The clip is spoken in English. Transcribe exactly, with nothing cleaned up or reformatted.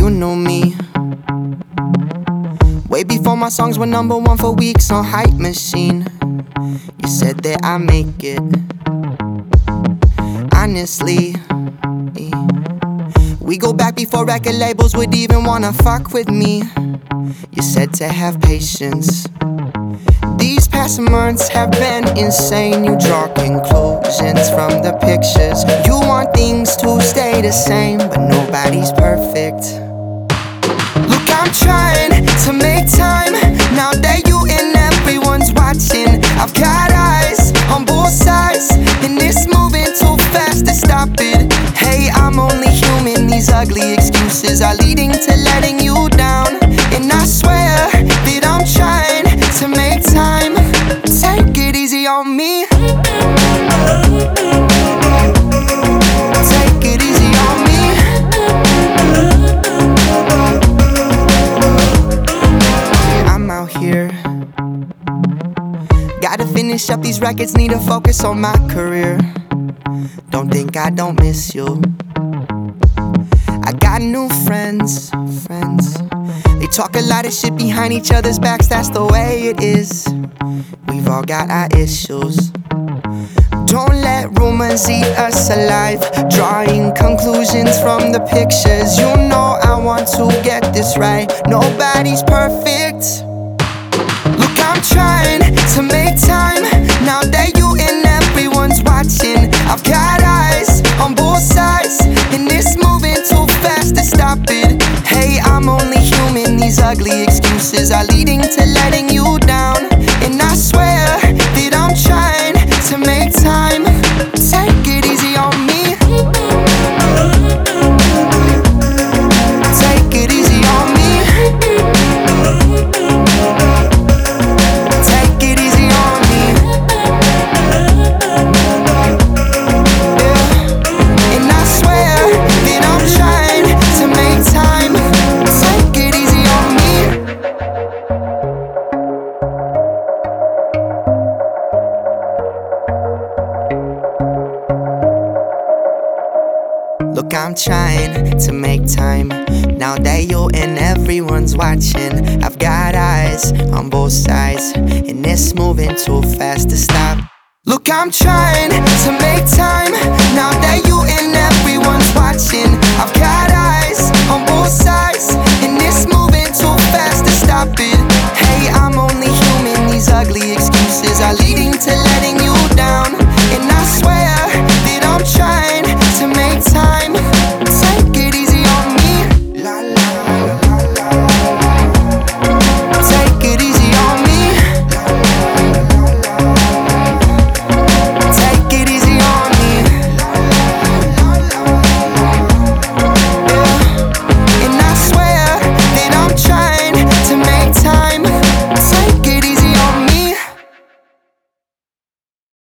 you knew me. Way before my songs were number one for weeks on Hype Machine. You said that I make it. Honestly, we go back before record labels would even wanna fuck with me. You said to have patience. These past months have been insane. You draw conclusions from the pictures. You want things to stay the same, but nobody's perfect. Look, I'm trying to make time now that you and everyone's watching. I've got eyes on both sides, and it's moving too fast to stop it. Hey, I'm only human. These ugly excuses are leading to letting you down, and I swear that I'm trying to make time. Take it easy on me. Take it easy on me. I'm out here. Gotta finish up these records, need to focus on my career. Don't think I don't miss you. I got new friends, friends. They talk a lot of shit behind each other's backs, that's the way it is. We've all got our issues. Don't let rumors eat us alive, drawing conclusions from the pictures. You know I want to get this right. Nobody's perfect. Look, I'm trying to make time now that you and everyone's watching. I've got eyes on both sides, and it's moving too fast to stop it. Hey, I'm only human. These ugly excuses are leading to letting you down, and I swear that I'm trying to make time. Take it easy on me. Take it easy on me. Take it easy on me. Yeah. And I swear that I'm trying to make time. Take it easy on me. Look, I'm trying to make time now that you and everyone's watching. I've got eyes on both sides, and it's moving too fast to stop. Look, I'm trying to make time now that you and everyone's watching. I've got